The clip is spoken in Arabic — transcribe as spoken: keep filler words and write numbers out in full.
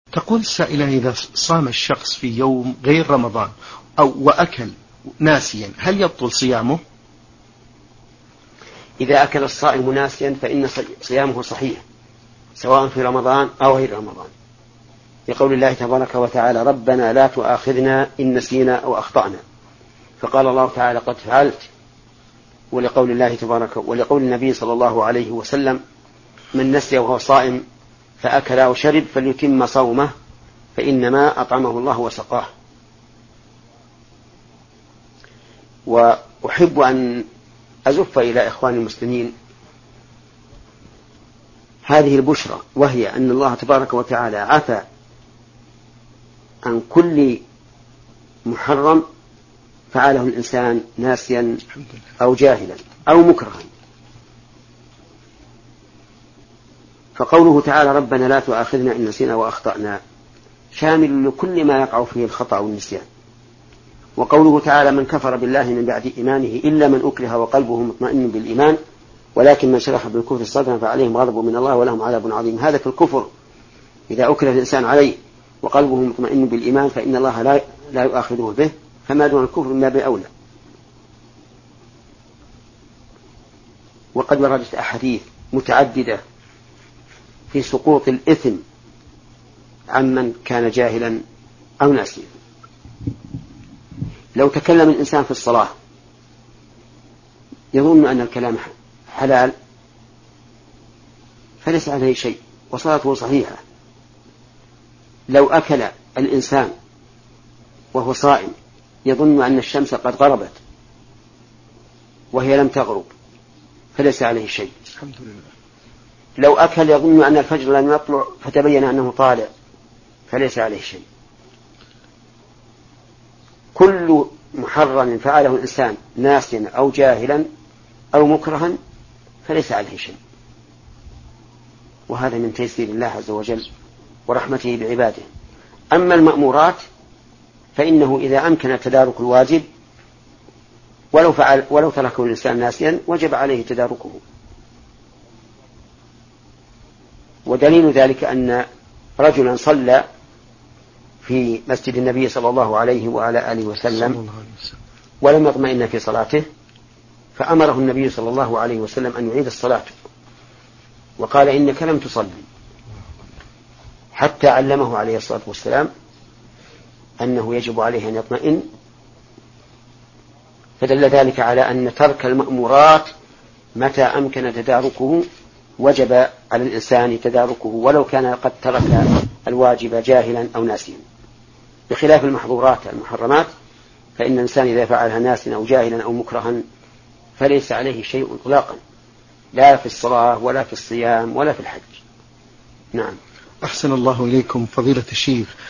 تقول السائلة: إذا صام الشخص في يوم غير رمضان أو وأكل ناسيا هل يبطل صيامه؟ إذا أكل الصائم ناسيا فإن صيامه صحيح سواء في رمضان أو غير رمضان، لقول الله تبارك وتعالى: ربنا لا تؤاخذنا إن نسينا أو أخطأنا، فقال الله تعالى: قد فعلت. ولقول الله تبارك ولقول النبي صلى الله عليه وسلم: من نسي وهو صائم فأكل أو شرب فليتم صومه فإنما أطعمه الله وسقاه. وأحب أن أزف إلى إخوان المسلمين هذه البشرى، وهي أن الله تبارك وتعالى عفى عن كل محرم فعله الإنسان ناسيا أو جاهلا أو مكرها. فقوله تعالى: ربنا لا تؤاخذنا إن نسينا وأخطأنا شامل لكل ما يقع فيه الخطأ والنسيان. وقوله تعالى: من كفر بالله من بعد إيمانه إلا من أكره وقلبه مطمئن بالإيمان ولكن من شرح بالكفر صدرا فعليهم غضب من الله ولهم عذاب عظيم. هذا في الكفر إذا أكره الإنسان عليه وقلبه مطمئن بالإيمان فإن الله لا لا يؤاخذه به، فما دون الكفر من باب أولى. وقد وردت أحاديث متعددة في سقوط الإثم عمن كان جاهلا أو ناسيا. لو تكلم الإنسان في الصلاة يظن أن الكلام حلال فليس عليه شيء وصلاته صحيحة. لو أكل الإنسان وهو صائم يظن أن الشمس قد غربت وهي لم تغرب فليس عليه شيء. الحمد لله. لو أكل يظن أن الفجر لم يطلع فتبين أنه طالع فليس عليه شيء. كل محرم فعله الإنسان ناسيا أو جاهلا أو مكرها فليس عليه شيء، وهذا من تيسير الله عز وجل ورحمته بعباده. أما المأمورات فإنه إذا أمكن تدارك الواجب ولو فعل ولو تركه الإنسان ناسيا وجب عليه تداركه. ودليل ذلك أن رجلا صلى في مسجد النبي صلى الله عليه وعلى آله وسلم ولم يطمئن في صلاته، فأمره النبي صلى الله عليه وسلم أن يعيد الصلاة وقال: إنك لم تصلي، حتى علمه عليه الصلاة والسلام أنه يجب عليه أن يطمئن. فدل ذلك على أن ترك المأمورات متى أمكن تداركه وجب على الإنسان تداركه ولو كان قد ترك الواجب جاهلا أو ناسيا، بخلاف المحظورات المحرمات فإن الإنسان إذا فعلها ناسيا أو جاهلا أو مكرها فليس عليه شيء إطلاقا، لا في الصلاة ولا في الصيام ولا في الحج. نعم. أحسن الله إليكم فضيلة الشيخ.